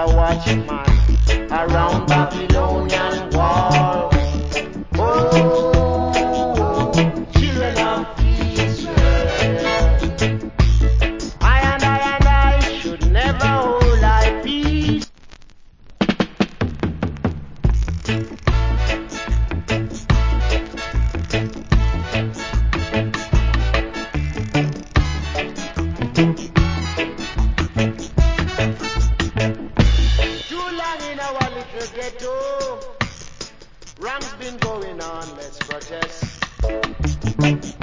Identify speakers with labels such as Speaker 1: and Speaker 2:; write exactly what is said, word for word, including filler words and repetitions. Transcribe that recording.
Speaker 1: a watchman around Babylonian wall. Oh, children of Israel, I and I and I should never hold thy peace. Too long in our little ghetto, wrong's been going on, let's protest.